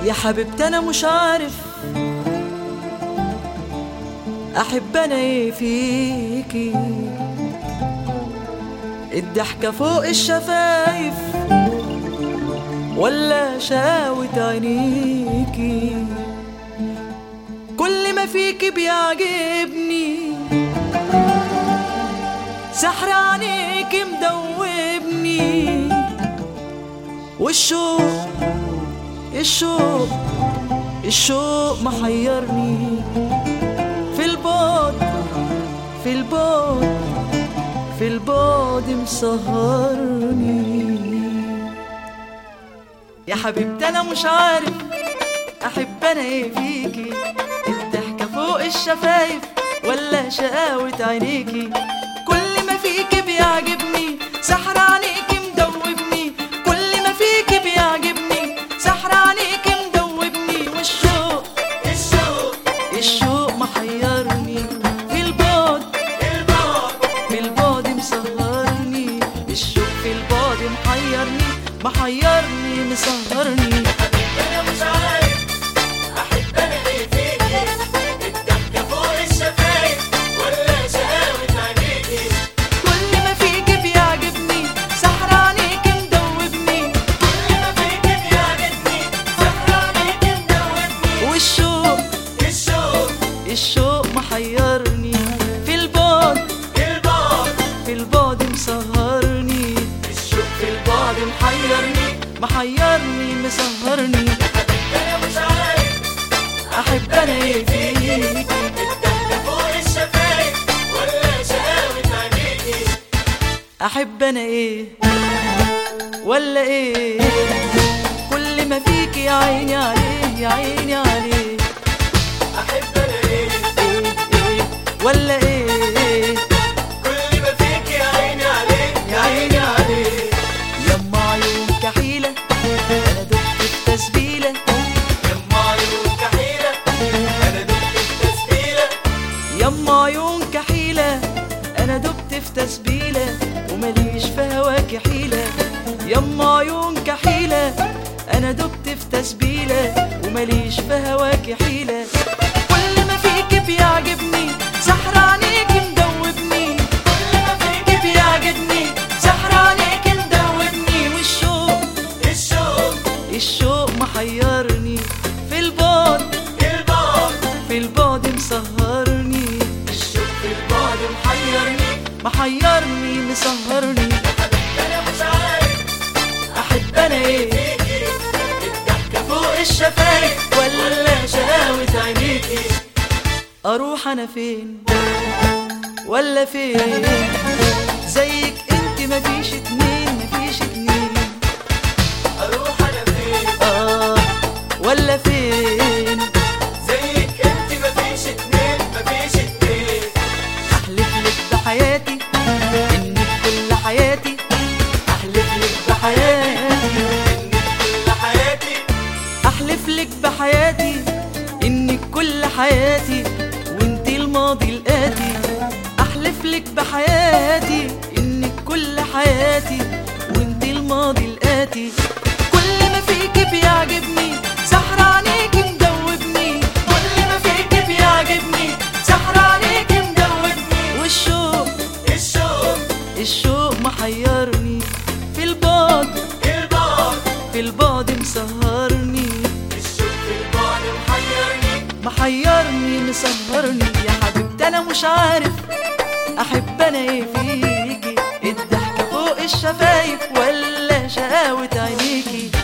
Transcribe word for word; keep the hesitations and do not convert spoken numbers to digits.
يا حبيبتي انا مش عارف احب انا ايه فيكي. الضحكة فوق الشفايف ولا شقاوة عينيكي؟ كل ما فيكي بيعجبني، سحر عينيكي مدوبني، والشوق الشوق الشوق محيرني، في البعد في البعد في البعد مسهرني. يا حبيبتي انا مش عارف احب انا ايه فيكي. الضحكة فوق الشفايف ولا شقاوة عينيكي؟ كل ما فيكي بيعجبني، سحر عينيكي مدوبني، كل ما فيكي بيعجبني، سحر عينيكي مدوبني، والشوق الشوق الشوق محيرني، في البعد في البعد مسهرني، الشوق في البعد محيرني محيرني مسهرني. أنا مش عارف أحب أنا إيه فيكي. الضحكة فوق الشفايف ولا شقاوة عينيكي؟ كل ما فيكي بيعجبني، سحر عينيكي مدوبني، كل ما فيكي بيعجبني، سحر عينيكي مدوبني، والشوق الشوق الشوق محيرني، في البعد البعد في البعد مسهرني، الشوق في البعد محيرني محيرني مسهرني. أنا مش عارف احب انا ايه فيكي. الضحكة فوق الشفايف ولا شقاوة عينيكي؟ احب انا ايه ولا ايه؟ كل ما فيكي يا عيني عليه يا عيني عليه. أحب أنا إيه ايه ايه ولا ايه؟ كل ما فيكي يا عيني عليك يا عيني عليك. يما عيون كحيلة انا دقت في تسبيلة، يما عيون كحيلة أنا دقت في تسبيلة، يما عيون كحيلة انا دبت في تسبيلة، ومليش في هواكي حيلة. يما عيون كحيلة انا دبت في تسبيلة، ومليش في هواكي حيلة. كل ما فيكي بيعجبني، سحر عينيكي مدوبني، كل ما فيكي بيعجبني، سحر عينيكي مدوبني، والشوق الشوق الشوق محيرني، في البعد البعد في البعد مسهرني، الشوق في البعد محيرني محيرني مسهرني. أنا مش عارف احب انا ايه فيكي. الضحكة فوق الشفايف ولا شقاوة عينيكي؟ اروح انا فين ولا فين؟ زيك انت مفيش اتنين مفيش اتنين. أروح أنا فين اه ولا فين؟ زيك أنت مفيش اتنين مفيش اتنين. احلف لك بحياتي انك كل حياتي، احلف لك بحياتي إنك كل حياتي، احلف لك بحياتي انك كل حياتي، وانت الماضي الاتي. احلف لك بحياتي انك كل حياتي، وانت الماضي الاتي. كل ما فيكي بيعجبني، سحر عينيكي مدوبني، كل ما فيكي بيعجبني، سحر عينيكي مدوبني، والشوق الشوق الشوق محيرني، في البعد البعد في البعد مسهرني، الشوق في البعد محيرني محيرني مسهرني. يا حبيبتي انا مش عارف احب انا ايه فيكي. الضحكة فوق الشفايف ولا شقاوة عينيكي؟